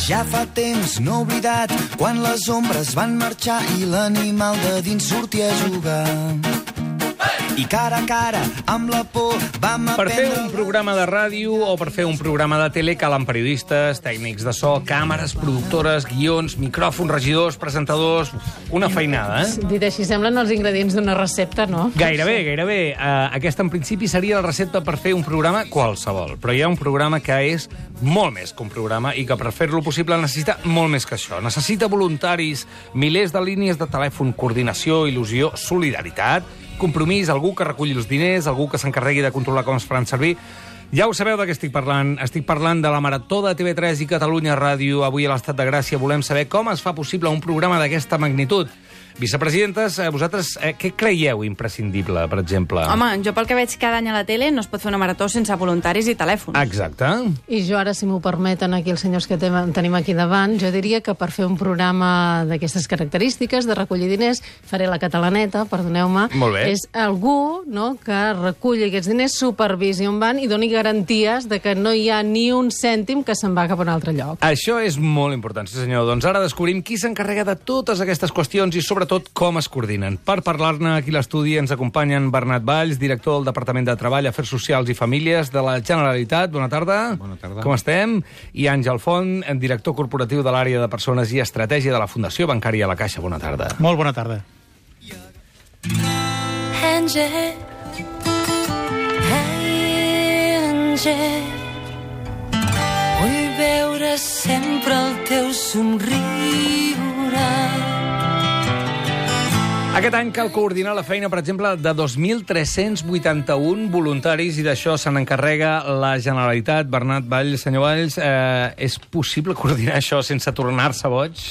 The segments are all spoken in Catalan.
Ja fa temps no oblidat, quan les ombres van marxar i l'animal de dins sortia a jugar. I cara a cara, amb la por, vam aprendre... Per fer un programa de ràdio o per fer un programa de tele calen periodistes, tècnics de so, càmeres, productores, guions, micròfons, regidors, presentadors... Una feinada, eh? Dit així, semblen els ingredients d'una recepta, no? Gairebé. Aquesta, en principi, seria la recepta per fer un programa qualsevol. Però hi ha un programa que és molt més que un programa i que per fer-lo possible necessita molt més que això. Necessita voluntaris, milers de línies de telèfon, coordinació, il·lusió, solidaritat, compromís, algú que reculli els diners, algú que s'encarregui de controlar com es faran servir. Ja ho sabeu de què estic parlant. Estic parlant de la Marató de TV3 i Catalunya Ràdio. Avui a l'Estat de Gràcia volem saber com es fa possible un programa d'aquesta magnitud. Vicepresidentes, vosaltres què creieu imprescindible, per exemple? Home, jo pel que veig cada any a la tele no es pot fer una marató sense voluntaris i telèfons. Exacte. I jo ara, si m'ho permeten, aquí els senyors que tenim aquí davant, jo diria que per fer un programa d'aquestes característiques, de recollir diners, faré la catalaneta, perdoneu-me. Molt bé. És algú, no?, que reculli aquests diners, supervisi on van i doni garanties de que no hi ha ni un cèntim que se'n va cap a un altre lloc. Això és molt important, sí senyor. Doncs ara descobrim qui s'encarrega de totes aquestes qüestions i sobretot com es coordinen. Per parlar-ne aquí a l'estudi ens acompanyen Bernat Valls, director del Departament de Treball, Afers Socials i Famílies de la Generalitat. Bona tarda. Bona tarda. Com estem? I Àngel Font, director corporatiu de l'àrea de persones i estratègia de la Fundació Bancària La Caixa. Bona tarda. Molt bona tarda. Àngel, vull veure sempre el teu somriure. Aquest any cal coordinar la feina, per exemple, de 2.381 voluntaris i d'això se n'encarrega la Generalitat. Bernat Valls, senyor Valls, és possible coordinar això sense tornar-se boig?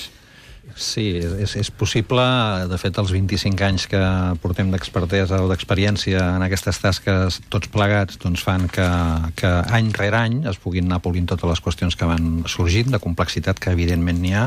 Sí, és possible. De fet, els 25 anys que portem d'expertesa o d'experiència en aquestes tasques, tots plegats, doncs fan que any rere any es puguin anar polint totes les qüestions que van sorgint, de complexitat que evidentment n'hi ha,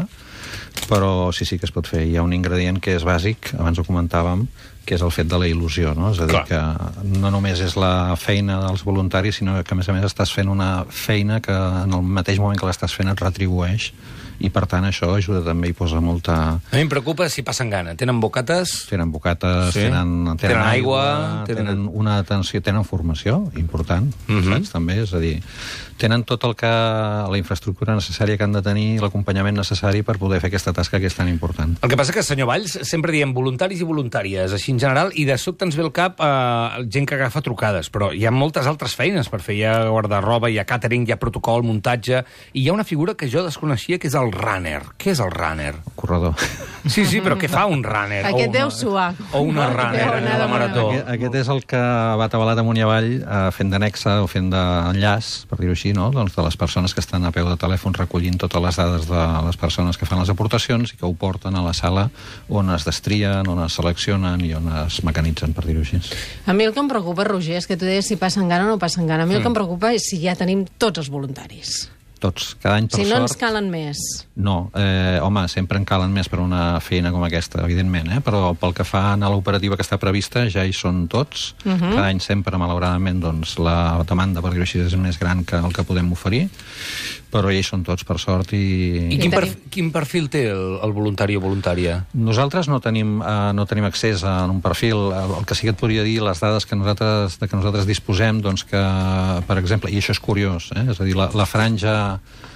però sí que es pot fer. Hi ha un ingredient que és bàsic, abans ho comentàvem, que és el fet de la il·lusió, no? És a dir, que no només és la feina dels voluntaris, sinó que, a més, estàs fent una feina que en el mateix moment que l'estàs fent et retribueix, i per tant això ajuda també i posa molta... A mi em preocupa si passen gana. Tenen bocates? Tenen bocates, sí. tenen aigua, tenen una atenció, tenen formació important, saps? També, és a dir, tenen tot la infraestructura necessària que han de tenir, l'acompanyament necessari per poder fer aquesta tasca que és tan important. El que passa que, senyor Valls, sempre diem voluntaris i voluntàries, així en general, i de sobte ens ve al cap gent que agafa trucades, però hi ha moltes altres feines per fer. Hi ha guardarroba, hi ha càtering, hi ha protocol, muntatge, i hi ha una figura que jo desconeixia, que és el runner. Què és el runner? El corredor. Sí, però què fa un runner? Aquest deu suar. O una runner a la marató. Aquest és el que va atabalat amunt i avall fent d'annexa o fent d'enllaç, per dir-ho així, no? Doncs de les persones que estan a peu de telèfon recollint totes les dades de les persones que fan les aportacions i que ho porten a la sala on es destrien, on es seleccionen i on es mecanitzen, per dir-ho així. A mi el que em preocupa, Roger, és que tu deies si passen gana o no passen gana. A mi el que em preocupa és si ja tenim tots els voluntaris. Tots, cada any, per sort... Si no ens calen més. No, home, sempre en calen més per una feina com aquesta, evidentment, però pel que fa a l'operativa que està prevista ja hi són tots. Cada any sempre, malauradament, doncs, la demanda, per dir-ho així, és més gran que el que podem oferir, però ja hi són tots, per sort. I quin perfil té el voluntari o voluntària? Nosaltres no tenim accés a un perfil. El que sí que et podria dir, les dades que nosaltres disposem, doncs que, per exemple, i això és curiós, és a dir, la franja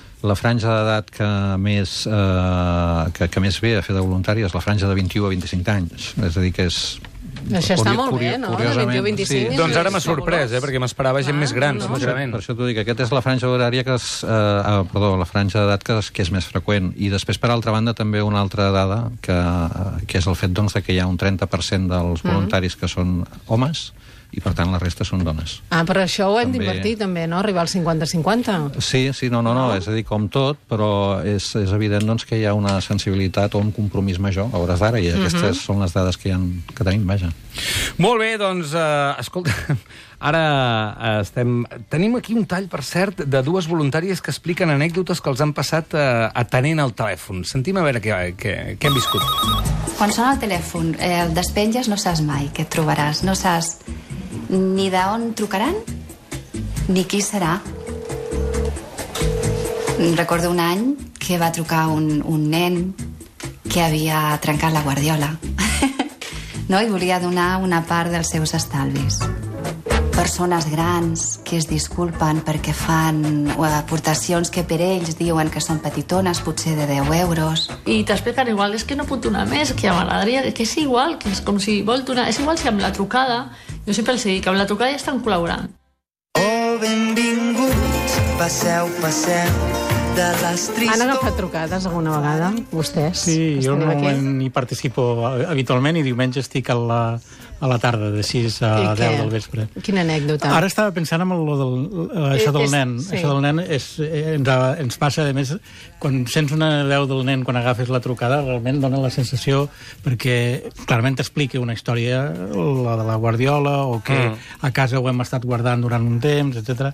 d'edat que més ve a fer de voluntari és la franja de 21 a 25 anys. És a dir, que és... Això està molt bé, no? De 21 a 25 sí. Doncs ara m'ha sorprès, perquè m'esperava gent més gran, sincerament. Per això t'ho dic, aquesta és la franja horària la franja d'edat que és més freqüent. I després, per altra banda, també una altra dada, que és el fet doncs, que hi ha un 30% dels voluntaris que són homes, i per tant la resta són dones. Però això ho hem d'invertir també, no? Arribar al 50-50. Sí, no, és a dir, com tot, però és evident doncs, que hi ha una sensibilitat o un compromís major a hores d'ara, i aquestes són les dades que tenim, vaja. Molt bé, doncs, escolta, ara tenim aquí un tall, per cert, de dues voluntàries que expliquen anècdotes que els han passat atenent al telèfon. Sentim a veure què hem viscut. Quan sona el telèfon, el despenges, no saps mai què et trobaràs. No saps ni d'on trucaran, ni qui serà. Recordo un any que va trucar un nen que havia trencat la guardiola no? I volia donar una part dels seus estalvis. Persones grans que es disculpen perquè fan aportacions que per ells diuen que són petitones, potser de 10 euros. I t'expliquen igual, és que no puc donar més, que m'agradaria, que és igual, que és com si vol donar... És igual si amb la trucada, jo sempre els dic que amb la trucada ja estan col·laborant. Oh, benvinguts, passeu, de les Han agafat trucades alguna vegada, vostès? Sí, jo normalment hi participo habitualment i diumenge estic a la tarda, de 6 a 10 del vespre. Quina anècdota. Ara estava pensant en això del nen. Sí. Això del nen ens passa, a més, quan sents una veu del nen quan agafes la trucada, realment dona la sensació, perquè clarament t'explica una història, la de la guardiola, o que a casa ho hem estat guardant durant un temps, etc.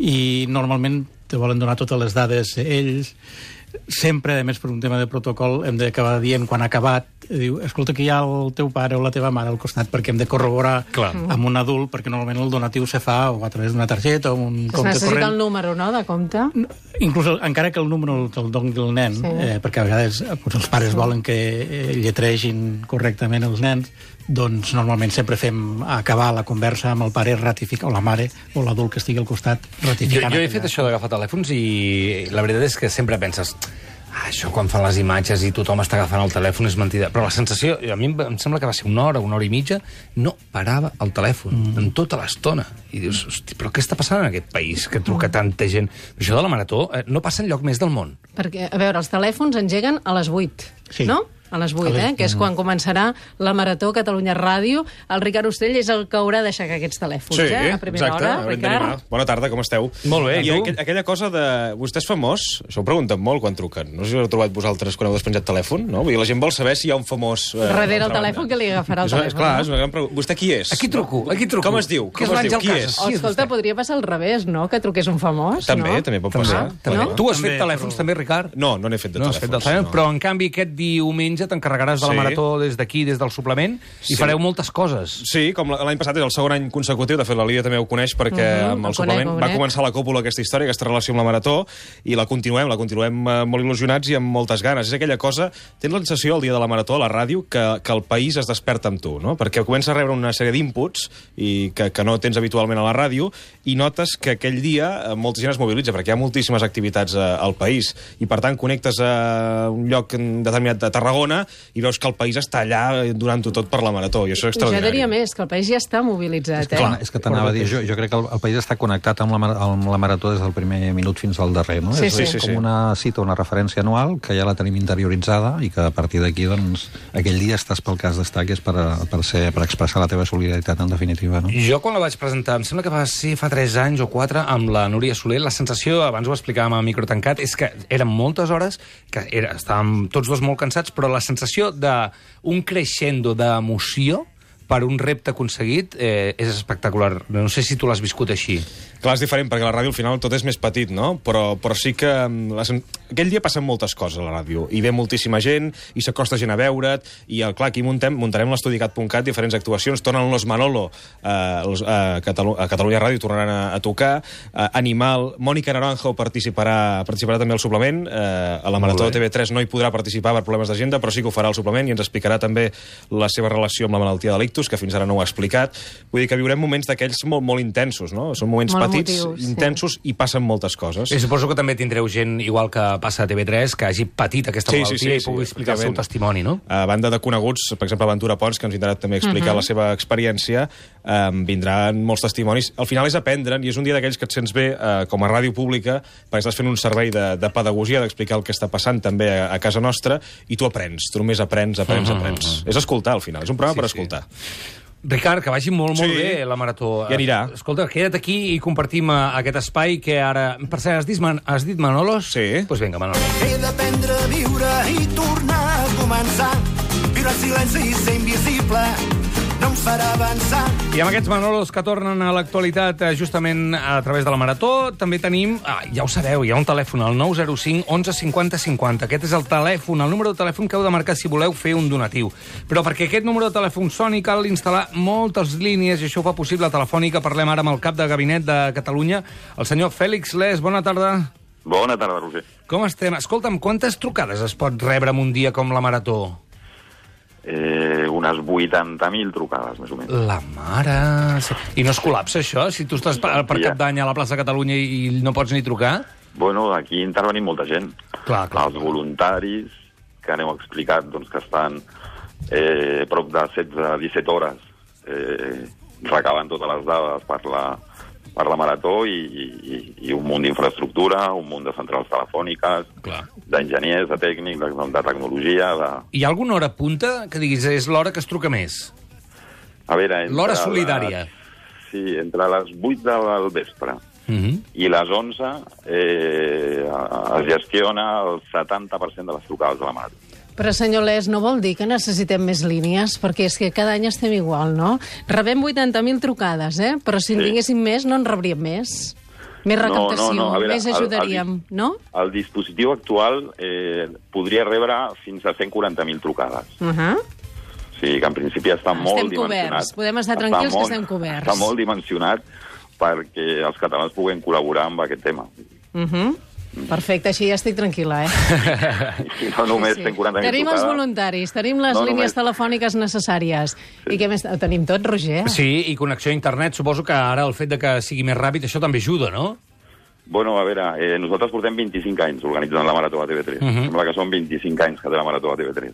I normalment te volen donar totes les dades ells. Sempre, a més, per un tema de protocol, hem d'acabar dient, quan ha acabat, diu, escolta, que hi ha el teu pare o la teva mare al costat, perquè hem de corroborar amb un adult, perquè normalment el donatiu se fa o a través d'una targeta o un compte corrent. Es necessita el número, no?, de compte? Inclús, encara que el número te'l doni el nen, perquè a vegades els pares volen que lletregin correctament els nens, doncs normalment sempre fem acabar la conversa amb el pare ratificar, o la mare, o l'adult que estigui al costat ratificant. Jo he fet això d'agafar telèfons i la veritat és que sempre penses això quan fan les imatges i tothom està agafant el telèfon és mentida. Però la sensació, a mi em sembla que va ser una hora i mitja, no parava el telèfon en tota l'estona. I dius, hosti, però què està passant en aquest país que truca tanta gent? Això de la marató no passa enlloc més del món. Perquè, a veure, els telèfons engeguen a les 8, no? A les 8, que és quan començarà la Marató Catalunya Ràdio. El Ricard Ostrell és el que haurà d'aixecar aquests telèfons, a primera hora. Ricard? Bona tarda, com esteu? Molt bé, i tu? Aquella cosa de... Vostè és famós? Això ho pregunten molt quan truquen. No sé si ho heu trobat vosaltres quan heu despenjat telèfon, no? Vull dir, la gent vol saber si hi ha un famós... Darrere el telèfon que li agafarà el telèfon. Clar, és una gran pregunta. Vostè qui és? Aquí truco. Com es diu? Qui és? Escolta, podria passar al revés, no?, que truqués un famós, també pot passar. Tu has fet telèfons també, Ricard? No n'he fet de telèfons. Però, en canvi, aquest diumenge t'encarregaràs de la marató des d'aquí, des del suplement, i fareu moltes coses. Sí, com l'any passat és el segon any consecutiu, de fet la Lídia també ho coneix, perquè amb el suplement va començar la còpula aquesta història, aquesta relació amb la marató, i la continuem molt il·lusionats i amb moltes ganes. És aquella cosa, tens la sensació el dia de la marató a la ràdio que el país es desperta amb tu, no? Perquè comença a rebre una sèrie d'inputs que no tens habitualment a la ràdio, i notes que aquell dia molta gent es mobilitza, perquè hi ha moltíssimes activitats al país, i per tant connectes a un lloc determinat de Tarragona i veus que el país està allà donant-ho tot per la marató, i això és extraordinari. Jo diria més, que el país ja està mobilitzat, Clar, és que t'anava a dir, jo crec que el país està connectat amb la marató des del primer minut fins al darrer, no? És com una cita, una referència anual, que ja la tenim interioritzada, i que a partir d'aquí, doncs, aquell dia estàs pel cas d'estar, que és per expressar la teva solidaritat, en definitiva, no? Jo, quan la vaig presentar, em sembla que va ser fa 3 anys o 4, amb la Núria Soler, la sensació, abans ho explicàvem a micro tancat, és que eren moltes hores, que estàvem tots dos molt cansats, però la sensació d'un crescendo d'emoció per un repte aconseguit és espectacular. No sé si tu l'has viscut així. Clar, és diferent, perquè la ràdio al final tot és més petit, no? Però sí que... Aquell dia passen moltes coses a la ràdio, i ve moltíssima gent, i s'acosta gent a veure't, i clar, aquí muntarem l'EstudiCat.cat, diferents actuacions, tornen Los Manolo a Catalunya Ràdio, tornaran a tocar, Animal, Mònica Naranjo participarà també al suplement, a la Marató de TV3 no hi podrà participar per problemes d'agenda, però sí que ho farà al suplement, i ens explicarà també la seva relació amb la malaltia de l'ictus, que fins ara no ho ha explicat. Vull dir que viurem moments d'aquells molt intensos, no? Són moments petits, intensos, i passen moltes coses. I suposo que també tindreu gent, igual que passa a TV3, que hagi patit aquesta malaltia i pugui explicar el seu testimoni, no? A banda de coneguts, per exemple, Ventura Pons, que ens vindrà també a explicar la seva experiència, vindran molts testimonis. Al final és aprendre'n, i és un dia d'aquells que et sents bé com a ràdio pública, perquè estàs fent un servei de pedagogia, d'explicar el que està passant també a casa nostra, i tu aprens, tu només aprens. És escoltar, al final, és un programa per escoltar. Ricard, que vagi molt bé la marató. Ja anirà. Escolta, queda't aquí i compartim aquest espai que ara... Per cert, has dit Manolos? Sí. Doncs vinga, Manolos. He d'aprendre a viure i tornar a començar. Viure en silenci i ser invisible no em farà avançar. I amb aquests Manolos que tornen a l'actualitat justament a través de la marató, també tenim, ja ho sabeu, hi ha un telèfon, el 905 11 50 50. Aquest és el telèfon, el número de telèfon que heu de marcar si voleu fer un donatiu. Però perquè aquest número de telèfon soni cal instal·lar moltes línies, i això ho fa possible Telefònica. Parlem ara amb el cap de gabinet de Catalunya, el senyor Fèlix Les. Bona tarda. Bona tarda, Roger. Com estem? Escolta'm, quantes trucades es pot rebre en un dia com la Marató? Unes 80.000 trucades, més o menys. La mare... I no es col·lapsa, això? Si tu estàs per Cap d'Any a la plaça Catalunya i no pots ni trucar? Bueno, aquí intervenim molta gent. Clar. Els voluntaris, que aneu explicat, doncs, que estan prop de 16 a 17 hores recabant totes les dades per la Marató i un munt d'infraestructura, un munt de centrals telefòniques, d'enginyers, de tècnics, de tecnologia... Hi ha alguna hora punta que diguis és l'hora que es truca més? A veure... L'hora solidària. Sí, entre les 8 del vespre i les 11 es gestiona el 70% de les trucades de la Marató. Però, senyor Les, no vol dir que necessitem més línies? Perquè és que cada any estem igual, no? Rebem 80.000 trucades, però si en tinguéssim més, no en rebríem més. Més recaptació, no. Veure, més ajudaríem, no? El dispositiu actual podria rebre fins a 140.000 trucades. O sigui que en principi està molt dimensionat. Coberts. Podem estar tranquils que estem coberts. Està molt dimensionat perquè els catalans puguin col·laborar amb aquest tema. Perfecte, així ja estic tranquil·la, I no només 140.000 trucades. Tenim els voluntaris, tenim les línies telefòniques necessàries. I què més? Ho tenim tot, Roger? Sí, i connexió a internet. Suposo que ara el fet de que sigui més ràpid, això també ajuda, no? Bueno, a veure, nosaltres portem 25 anys organitzant la Marató a TV3. Sembla que són 25 anys que té la Marató a TV3.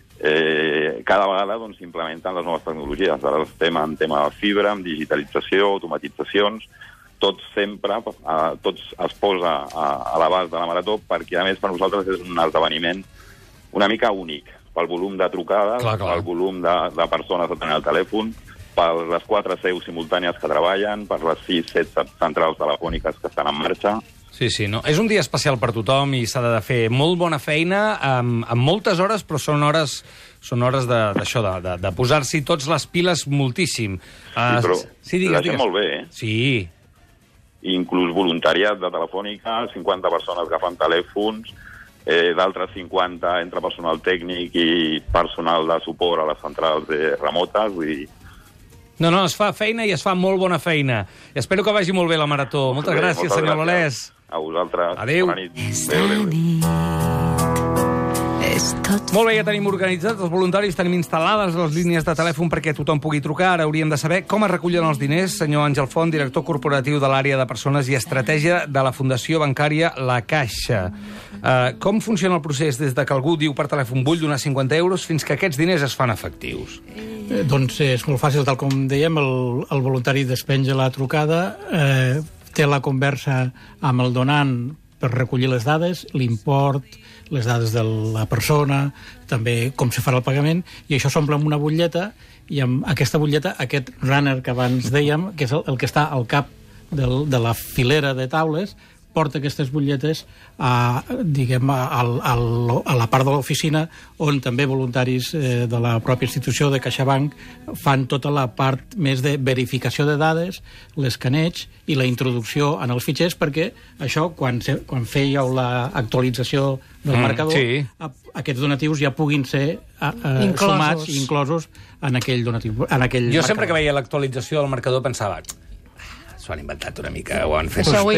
Cada vegada s'implementen les noves tecnologies. Ara estem en tema de fibra, en digitalització, automatitzacions... Tot sempre, tots es posa a l'abast de la Marató perquè, a més, per nosaltres és un esdeveniment una mica únic, pel volum de trucades, pel volum de persones que tenen el telèfon, per les 4 seus simultànies que treballen, per les 6-7 centrals telefòniques que estan en marxa. Sí, no. És un dia especial per tothom i s'ha de fer molt bona feina, amb moltes hores, però són hores d'això, de posar-s'hi tots les piles moltíssim. Sí, però la gent molt bé, Sí. Inclús voluntariat de Telefònica, 50 persones agafant telèfons, d'altres 50 entre personal tècnic i personal de suport a les centrals remotes, vull dir... No, es fa feina i es fa molt bona feina. I espero que vagi molt bé la Marató. Moltes gràcies, senyor Lolès. A vosaltres. Adéu. Bona nit. Molt bé, ja tenim organitzats els voluntaris, tenim instal·lades les línies de telèfon perquè tothom pugui trucar. Ara hauríem de saber com es recullen els diners. Senyor Àngel Font, director corporatiu de l'àrea de persones i estratègia de la Fundació Bancària La Caixa. Com funciona el procés des de que algú diu per telèfon vull donar 50 euros fins que aquests diners es fan efectius? Doncs és molt fàcil, tal com dèiem, el voluntari despenja la trucada, té la conversa amb el donant per recollir les dades, l'import, les dades de la persona, també com se farà el pagament, i això s'omple amb una butlleta, i amb aquesta butlleta, aquest runner que abans dèiem, que és el que està al cap de la filera de taules, porta aquestes butlletes a la part de l'oficina on també voluntaris de la pròpia institució de CaixaBank fan tota la part més de verificació de dades, l'escaneig i la introducció en els fitxers, perquè això, quan fèieu l'actualització del marcador, aquests donatius ja puguin ser sumats i inclosos en aquell donatiu. Jo sempre que veia l'actualització del marcador pensava... S'ho han inventat una mica, ho han fet ho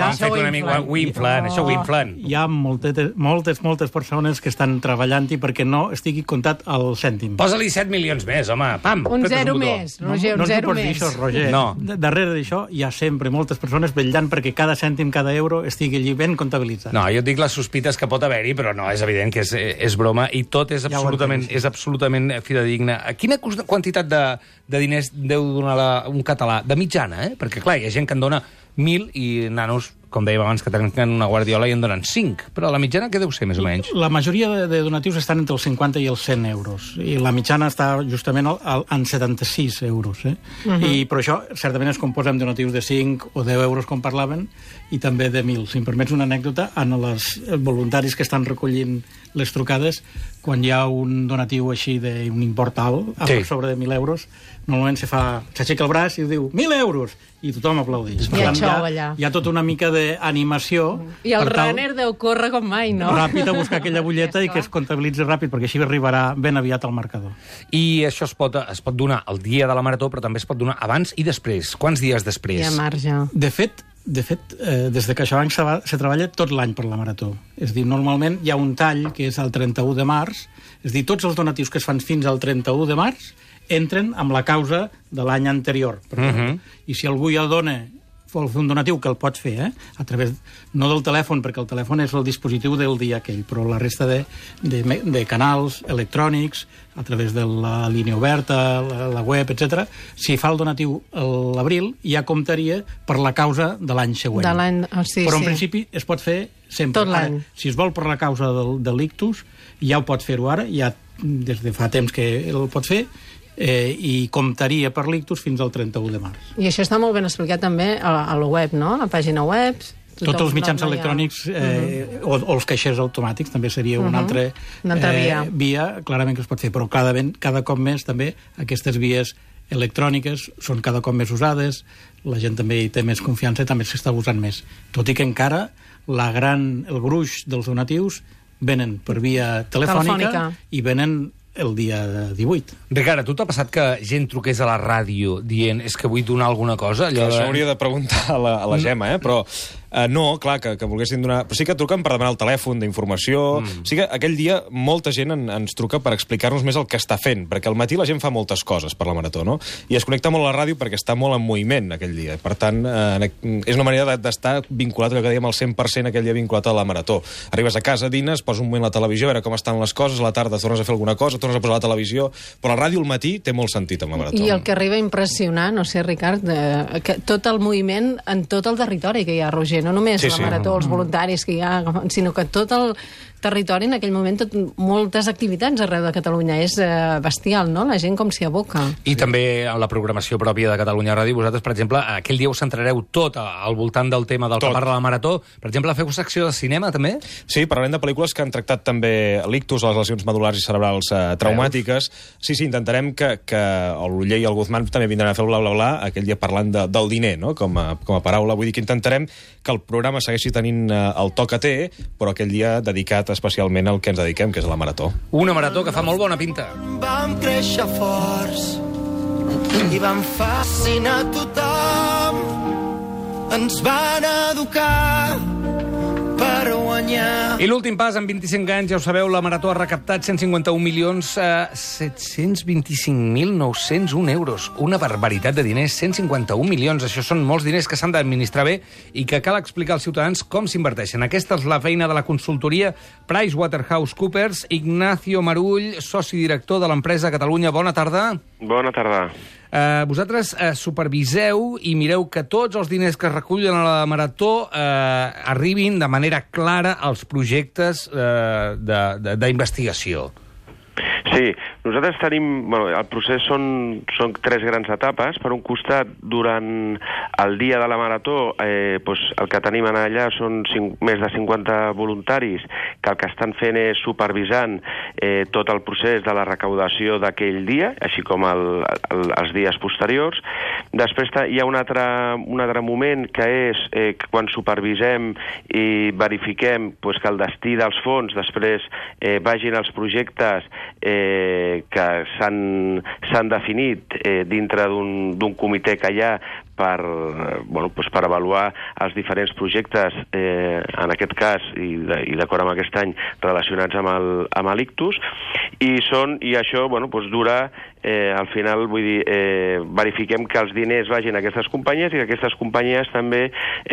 inflen. Hi ha moltes persones que estan treballant-hi perquè no estigui comptat el cèntim. Posa-li 7 milions més, home, pam! Un zero més, Roger, un zero més. No ens pots dir això, Roger. No. Darrere d'això hi ha sempre moltes persones vetllant perquè cada cèntim, cada euro estigui allí ben comptabilitzat. No, jo et dic les sospites que pot haver-hi, però no, és evident que és broma i tot és absolutament fidedigne. Quina quantitat de diners deu donar un català? De mitjana, perquè clar, hi ha gent que en dona 1.000 i nanos, com dèiem abans, que tenen una guardiola i en donen 5. Però la mitjana què deu ser, més o menys? La majoria de donatius estan entre els 50 i els 100 euros. I la mitjana està justament en 76 euros. Però això, certament, es composa amb donatius de 5 o 10 euros, com parlaven, i també de 1.000. Si em permets una anècdota, en els voluntaris que estan recollint les trucades, quan hi ha un donatiu així d'un import alt, per sobre de 1.000 euros, normalment s'aixeca el braç i diu 1.000 euros! I tothom aplaudeix. Hi ha tota una mica de d'animació... I el runner deu córrer com mai, no? Ràpid a buscar aquella butlleta i que es comptabilitzi ràpid, perquè així arribarà ben aviat al marcador. I això es pot donar el dia de la marató, però també es pot donar abans i després. Quants dies després? Hi ha marge. De fet, des de CaixaBank se treballa tot l'any per la marató. És a dir, normalment hi ha un tall que és el 31 de març, és a dir, tots els donatius que es fan fins al 31 de març entren amb la causa de l'any anterior. I si algú ja dona, vol fer un donatiu, que el pots fer, a través, no del telèfon, perquè el telèfon és el dispositiu del dia aquell, però la resta de canals electrònics, a través de la línia oberta, la web, etc. Si fa el donatiu a l'abril, ja comptaria per la causa de l'any següent. Però en principi es pot fer sempre. Tot l'any. Si es vol per la causa de l'ictus, ja ho pot fer-ho ara, ja des de fa temps que el pot fer, i comptaria per l'ictus fins al 31 de març. I això està molt ben explicat també a la web, no? A la pàgina web. Tots els mitjans electrònics o els caixers automàtics també seria una altra via, clarament que es pot fer, però cada cop més també aquestes vies electròniques són cada cop més usades, la gent també hi té més confiança i també s'està usant més. Tot i que encara el gruix dels donatius venen per via telefònica i venen el dia 18. Ricard, a tu t'ha passat que gent truqués a la ràdio dient és que vull donar alguna cosa? Això hauria de preguntar a la Gemma, però... No, clar, que volguessin donar... Però sí que truquen per demanar el telèfon d'informació. Sí que aquell dia molta gent ens truca per explicar-nos més el que està fent, perquè al matí la gent fa moltes coses per la marató, no? I es connecta molt a la ràdio perquè està molt en moviment aquell dia. Per tant, és una manera d'estar vinculat, allò que dèiem, al 100% aquell dia vinculat a la marató. Arribes a casa, dines, poses un moment la televisió, a veure com estan les coses, a la tarda tornes a fer alguna cosa, tornes a posar la televisió, però la ràdio al matí té molt sentit amb la marató. I el que arriba a impressionar, no sé, Ricard, que tot el moviment en tot el territori que hi ha, Roger, no només la marató, els voluntaris que hi ha, sinó que tot el territori en aquell moment, moltes activitats arreu de Catalunya. És bestial, no? La gent com s'hi aboca. I també la programació pròpia de Catalunya Ràdio. Vosaltres, per exemple, aquell dia us centrareu tot al voltant del tema del que parla la marató. Per exemple, feu secció de cinema, també? Sí, parlarem de pel·lícules que han tractat també l'ictus, les lesions medul·lars i cerebrals traumàtiques. Sí, intentarem que l'Uller i el Guzmán també vindran a fer el bla, bla, bla, aquell dia parlant del diner, no? Com a paraula. Vull dir que intentarem que el programa segueixi tenint el to que té, però aquell dia dedicat especialment al que ens dediquem, que és la marató. Una marató que fa molt bona pinta. Vam créixer forts i vam fascinar tothom. Ens van educar per guanyar. I l'últim pas, en 25 anys, ja ho sabeu, la marató ha recaptat 151.725.901 euros. Una barbaritat de diners, 151 milions. Això són molts diners que s'han d'administrar bé i que cal explicar als ciutadans com s'inverteixen. Aquesta és la feina de la consultoria PricewaterhouseCoopers. Ignacio Marull, soci director de l'empresa Catalunya. Bona tarda. Bona tarda. Vosaltres superviseu i mireu que tots els diners que es recullen a la marató arribin de manera clara als projectes d'investigació. Sí, nosaltres tenim... el procés són 3 grans etapes. Per un costat, durant el dia de la marató, el que tenim allà són més de 50 voluntaris que el que estan fent és supervisant tot el procés de la recaudació d'aquell dia, així com els dies posteriors. Després hi ha un altre moment que és quan supervisem i verifiquem que el destí dels fons després vagin als projectes que s'han definit dintre d'un comitè que hi ha per avaluar els diferents projectes, en aquest cas, i d'acord amb aquest any, relacionats amb l'ictus, i això dura, al final, vull dir, verifiquem que els diners vagin a aquestes companyies i que aquestes companyies també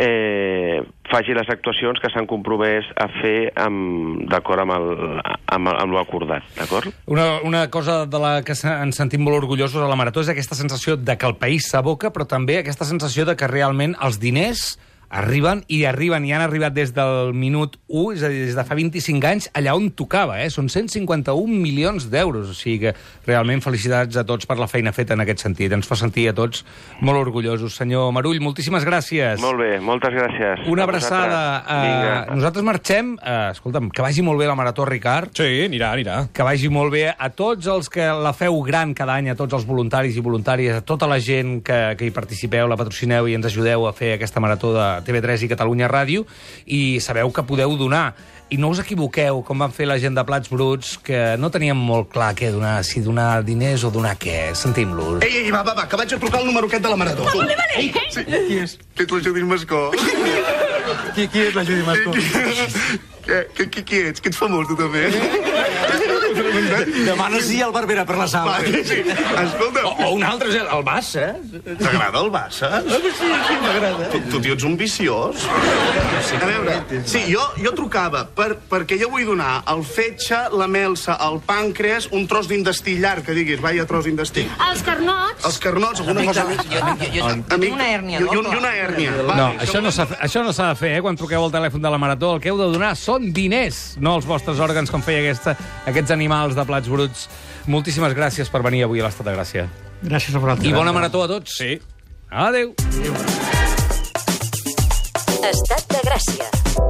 facin les actuacions que s'han compromès a fer d'acord amb l'acordat, d'acord? Una cosa de la que ens sentim molt orgullosos a la marató és aquesta sensació de que el país s'aboca, però també aquesta sensació de que realment els diners arriben i han arribat des del minut 1, és a dir, des de fa 25 anys, allà on tocava, Són 151 milions d'euros. O sigui que realment felicitats a tots per la feina feta en aquest sentit. Ens fa sentir a tots molt orgullosos. Senyor Marull, moltíssimes gràcies. Molt bé, moltes gràcies. Una abraçada. Nosaltres marxem. Escolta'm, que vagi molt bé la marató, Ricard. Sí, anirà. Que vagi molt bé a tots els que la feu gran cada any, a tots els voluntaris i voluntàries, a tota la gent que hi participeu, la patrocineu i ens ajudeu a fer aquesta marató de TV3 i Catalunya Ràdio, i sabeu que podeu donar. I no us equivoqueu, com van fer la gent de Plats Bruts, que no teníem molt clar què donar, si donar diners o donar què. Sentim-los. Ei, va, que vaig a trucar el número aquest de la Marató. Vale. Sí. Qui és? Que ets la Judit Mascó. Qui és la Judit Mascó? Qui ets? Que ets famós, tu també? Demana sí al Barberà per la sala. Vale, sí. Escolta. O un altre, el Bassa. T'agrada el Bassa? Sí, m'agrada. Tu, tio, ets un viciós. A veure, sí, jo trucava perquè jo vull donar al fetge, la melsa, al pàncreas, un tros d'intestí llarg, que diguis, vaya tros d'intestí. Els carnots. Els carnots, alguna cosa més. Jo tinc una hèrnia, no? I una hèrnia. No, això no s'ha de fer, quan truqueu al telèfon de la Marató. El que heu de donar són diners, no els vostres òrgans, com feia aquests animals de Plats Bruts. Moltíssimes gràcies per venir avui a l'Estat de Gràcia. Gràcies a vosaltres. I bona Marató a tots. Sí. Adéu. Estat de Gràcia.